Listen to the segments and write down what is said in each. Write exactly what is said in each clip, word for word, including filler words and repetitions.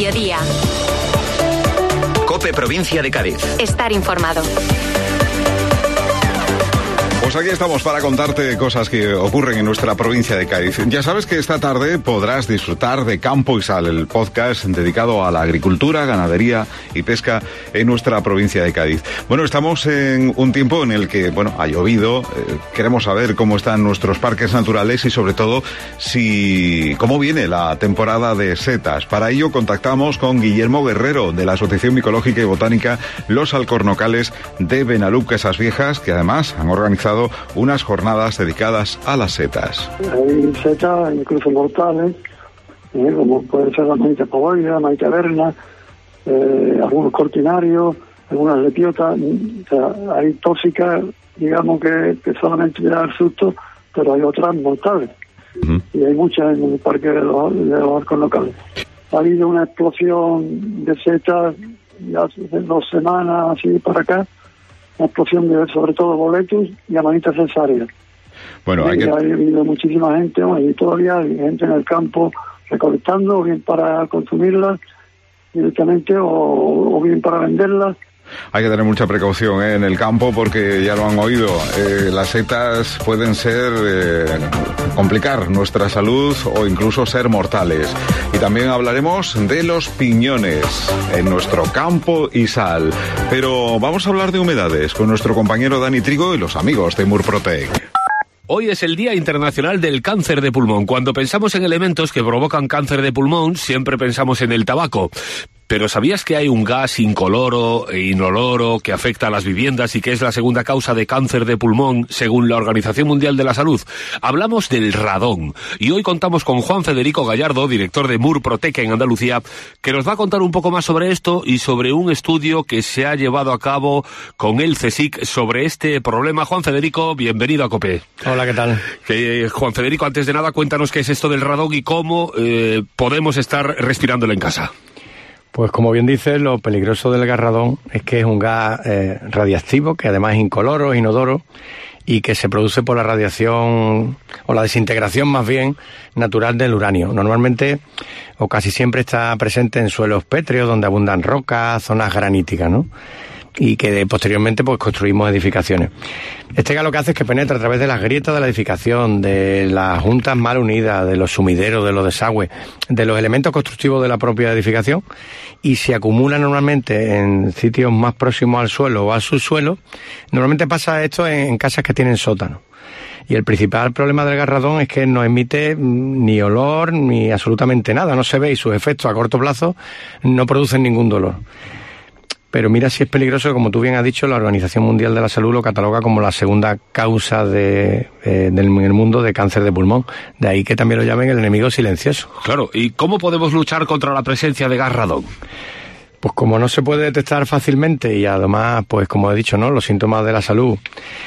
mediodía. COPE Provincia de Cádiz. Estar informado. Pues aquí estamos para contarte cosas que ocurren en nuestra provincia de Cádiz. Ya sabes que esta tarde podrás disfrutar de Campo y Sal, el podcast dedicado a la agricultura, ganadería y pesca en nuestra provincia de Cádiz. Bueno, estamos en un tiempo en el que, bueno, ha llovido, eh, queremos saber cómo están nuestros parques naturales y sobre todo si cómo viene la temporada de setas. Para ello contactamos con Guillermo Guerrero de la Asociación Micológica y Botánica Los Alcornocales de Benalup, Casas Viejas, que además han organizado unas jornadas dedicadas a las setas. Hay setas incluso mortales, eh, como puede ser la manita pavoide, la manita verna, eh, algunos cortinarios, algunas lepiotas. O sea, hay tóxicas, digamos, que, que solamente le dan susto, pero hay otras mortales. Uh-huh. Y hay muchas en el parque de los, de los Alcornocales. Ha habido una explosión de setas ya hace dos semanas así para acá. Una explosión de, sobre todo, boletus y amanitas cesáreas. Bueno, hay y que... ha habido muchísima gente, y todavía hay gente en el campo recolectando, o bien para consumirlas directamente, o, o bien para venderlas. Hay que tener mucha precaución ¿eh? en el campo, porque ya lo han oído, eh, las setas pueden ser eh, complicar nuestra salud o incluso ser mortales. Y también hablaremos de los piñones en nuestro Campo y Sal. Pero vamos a hablar de humedades con nuestro compañero Dani Trigo y los amigos de Murprotec. Hoy es el Día Internacional del Cáncer de Pulmón. Cuando pensamos en elementos que provocan cáncer de pulmón, siempre pensamos en el tabaco. Pero ¿sabías que hay un gas incoloro e inoloro que afecta a las viviendas y que es la segunda causa de cáncer de pulmón según la Organización Mundial de la Salud? Hablamos del radón. Y hoy contamos con Juan Federico Gallardo, director de Murprotec en Andalucía, que nos va a contar un poco más sobre esto y sobre un estudio que se ha llevado a cabo con el CSIC sobre este problema. Juan Federico, bienvenido a COPE. Hola, ¿qué tal? Que, Juan Federico, antes de nada, cuéntanos qué es esto del radón y cómo eh, podemos estar respirándolo en casa. Pues como bien dices, lo peligroso del gas radón es que es un gas eh, radiactivo, que además es incoloro, inodoro, y que se produce por la radiación, o la desintegración más bien, natural del uranio. Normalmente, o casi siempre, está presente en suelos pétreos, donde abundan rocas, zonas graníticas, ¿no? Y que de, posteriormente pues construimos edificaciones. Este gas lo que hace es que penetra a través de las grietas de la edificación, de las juntas mal unidas, de los sumideros, de los desagües, de los elementos constructivos de la propia edificación, y se acumula normalmente en sitios más próximos al suelo o al subsuelo. Normalmente pasa esto en, en casas que tienen sótano. Y el principal problema del gas radón es que no emite ni olor ni absolutamente nada, no se ve, y sus efectos a corto plazo no producen ningún dolor. Pero mira si es peligroso, como tú bien has dicho, la Organización Mundial de la Salud lo cataloga como la segunda causa de, eh, del en el mundo de cáncer de pulmón. De ahí que también lo llamen el enemigo silencioso. Claro, ¿y cómo podemos luchar contra la presencia de gas radón? Pues como no se puede detectar fácilmente y además, pues como he dicho, ¿no?, los síntomas de la salud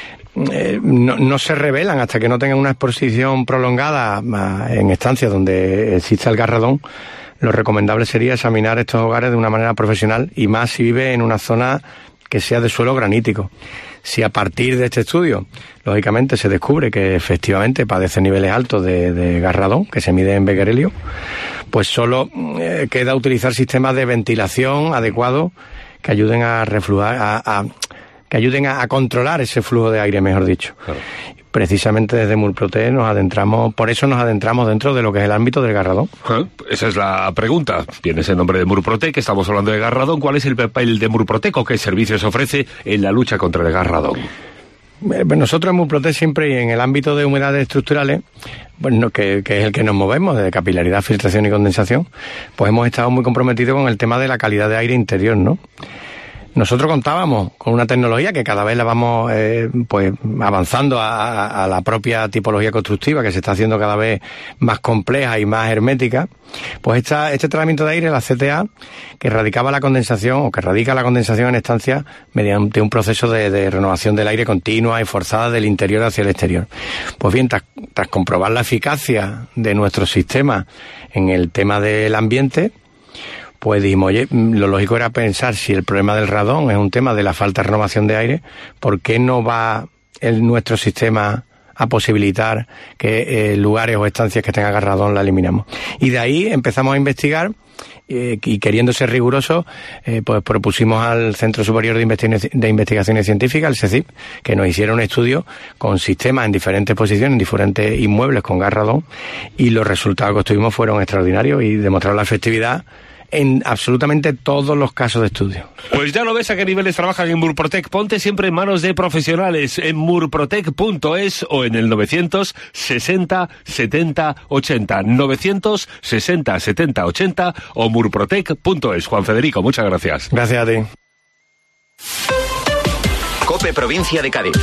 eh, no, no se revelan hasta que no tengan una exposición prolongada en estancias donde exista el gas radón. Lo recomendable sería examinar estos hogares de una manera profesional, y más si vive en una zona que sea de suelo granítico. Si a partir de este estudio, lógicamente, se descubre que efectivamente padece niveles altos de, de gas radón, que se mide en becquerelio, pues solo eh, queda utilizar sistemas de ventilación adecuados que ayuden a reflujar, a, a, que ayuden a, a controlar ese flujo de aire, mejor dicho. Claro. Precisamente desde Murprotec nos adentramos, por eso nos adentramos dentro de lo que es el ámbito del gas radón. ¿Eh? Esa es la pregunta. Tienes el nombre de Murprotec, estamos hablando de gas radón. ¿Cuál es el papel de Murprotec o qué servicios ofrece en la lucha contra el gas radón? Eh, nosotros en Murprotec siempre, y en el ámbito de humedades estructurales, bueno, que, que es el que nos movemos, de capilaridad, filtración y condensación, pues hemos estado muy comprometidos con el tema de la calidad de aire interior, ¿no? Nosotros contábamos con una tecnología que cada vez la vamos eh, pues avanzando a, a, a la propia tipología constructiva, que se está haciendo cada vez más compleja y más hermética. Pues esta, este tratamiento de aire, la C T A, que radicaba la condensación, o que radica la condensación en estancias mediante un proceso de, de renovación del aire continua y forzada del interior hacia el exterior. Pues bien, tras, tras comprobar la eficacia de nuestro sistema en el tema del ambiente, pues dijimos, oye, lo lógico era pensar, si el problema del radón es un tema de la falta de renovación de aire, ¿por qué no va el, nuestro sistema a posibilitar que eh, lugares o estancias que tengan radón la eliminamos. Y de ahí empezamos a investigar. Eh, y queriendo ser rigurosos, eh, pues propusimos al Centro Superior de, Investi- de Investigaciones Científicas, el CECIP, que nos hiciera un estudio con sistemas en diferentes posiciones, en diferentes inmuebles con gas radón, y los resultados que obtuvimos fueron extraordinarios y demostraron la efectividad en absolutamente todos los casos de estudio. Pues ya lo ves a qué niveles trabajan en Murprotec. Ponte siempre en manos de profesionales en murprotec punto es o en el novecientos sesenta setenta ochenta. novecientos sesenta setenta ochenta o murprotec punto es. Juan Federico, muchas gracias. Gracias a ti. COPE Provincia de Cádiz.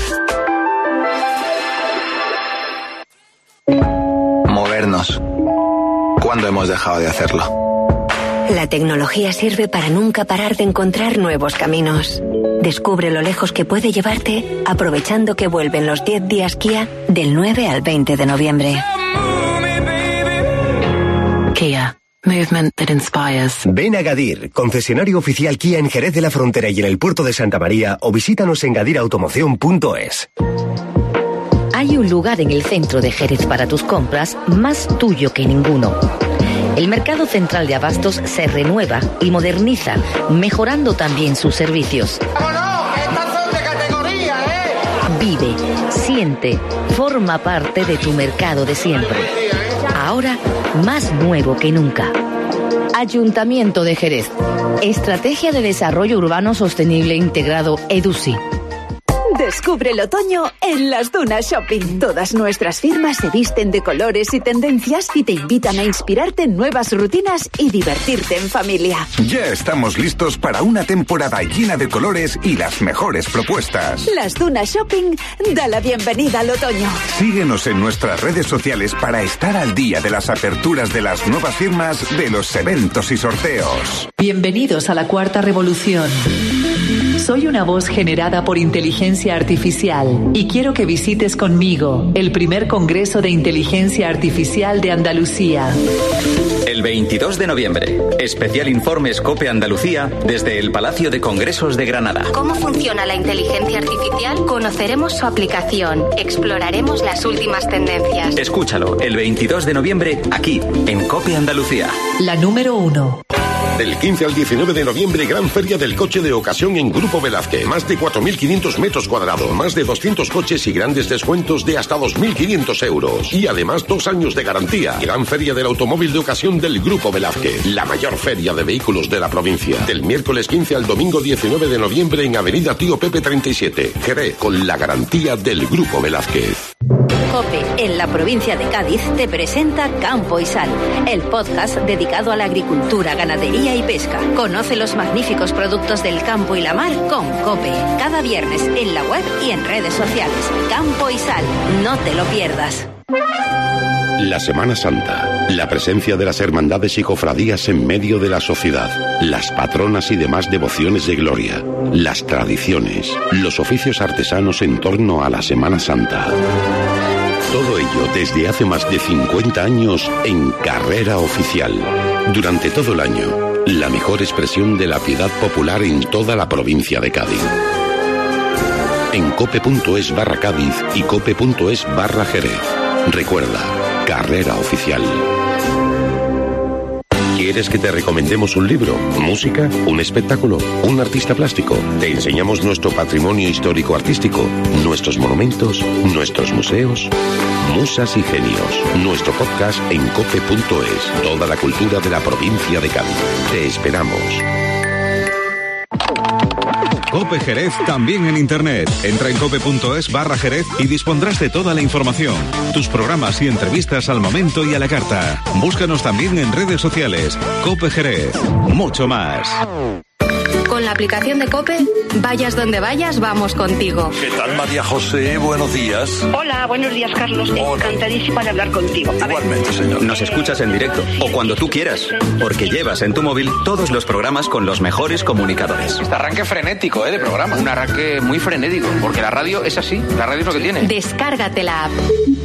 Movernos. ¿Cuándo hemos dejado de hacerlo? La tecnología sirve para nunca parar de encontrar nuevos caminos. Descubre lo lejos que puede llevarte aprovechando que vuelven los diez días Kia del nueve al veinte de noviembre. Kia. Movement that inspires. Ven a Gadir, concesionario oficial Kia en Jerez de la Frontera y en el puerto de Santa María, o visítanos en gadir automoción punto es. Hay un lugar en el centro de Jerez para tus compras más tuyo que ninguno. El Mercado Central de Abastos se renueva y moderniza, mejorando también sus servicios. ¡Vámonos! ¡Estas son de categoría, eh! Vive, siente, forma parte de tu mercado de siempre. Ahora, más nuevo que nunca. Ayuntamiento de Jerez. Estrategia de Desarrollo Urbano Sostenible Integrado EDUSI. Descubre el otoño en Las Dunas Shopping. Todas nuestras firmas se visten de colores y tendencias y te invitan a inspirarte en nuevas rutinas y divertirte en familia. Ya estamos listos para una temporada llena de colores y las mejores propuestas. Las Dunas Shopping da la bienvenida al otoño. Síguenos en nuestras redes sociales para estar al día de las aperturas de las nuevas firmas, de los eventos y sorteos. Bienvenidos a la Cuarta Revolución. Soy una voz generada por inteligencia artificial y quiero que visites conmigo el primer Congreso de Inteligencia Artificial de Andalucía. El veintidós de noviembre, especial informes COPE Andalucía desde el Palacio de Congresos de Granada. ¿Cómo funciona la inteligencia artificial? Conoceremos su aplicación, exploraremos las últimas tendencias. Escúchalo el veintidós de noviembre aquí, en COPE Andalucía. La número uno. Del quince al diecinueve de noviembre, gran feria del coche de ocasión en Grupo Velázquez. Más de cuatro mil quinientos metros cuadrados, más de doscientos coches y grandes descuentos de hasta dos mil quinientos euros. Y además dos años de garantía. Gran feria del automóvil de ocasión del Grupo Velázquez. La mayor feria de vehículos de la provincia. Del miércoles quince al domingo diecinueve de noviembre en Avenida Tío Pepe treinta y siete. Jerez, con la garantía del Grupo Velázquez. COPE, en la provincia de Cádiz, te presenta Campo y Sal, el podcast dedicado a la agricultura, ganadería y pesca. Conoce los magníficos productos del campo y la mar con COPE. Cada viernes en la web y en redes sociales. Campo y Sal, no te lo pierdas. La Semana Santa, la presencia de las hermandades y cofradías en medio de la sociedad, las patronas y demás devociones de gloria, las tradiciones, los oficios artesanos en torno a la Semana Santa. Todo ello desde hace más de cincuenta años en Carrera Oficial. Durante todo el año, la mejor expresión de la piedad popular en toda la provincia de Cádiz. En cope punto es barra Cádiz y cope punto es barra Jerez. Recuerda, Carrera Oficial. ¿Quieres que te recomendemos un libro, música, un espectáculo, un artista plástico? Te enseñamos nuestro patrimonio histórico-artístico, nuestros monumentos, nuestros museos. Musas y Genios, nuestro podcast en cope punto es. Toda la cultura de la provincia de Cádiz. Te esperamos. COPE Jerez también en internet. Entra en cope punto es barra Jerez y dispondrás de toda la información. Tus programas y entrevistas al momento y a la carta. Búscanos también en redes sociales. COPE Jerez. Mucho más. Con la aplicación de COPE, vayas donde vayas, vamos contigo. ¿Qué tal, María José? Buenos días. Hola, buenos días, Carlos. Hola. Encantadísima de hablar contigo. A Igualmente, ver. señor. Nos escuchas en directo o cuando tú quieras, porque llevas en tu móvil todos los programas con los mejores comunicadores. Este arranque frenético, ¿eh? De programa. Un arranque muy frenético, porque la radio es así. La radio es lo que tiene. Descárgate la app.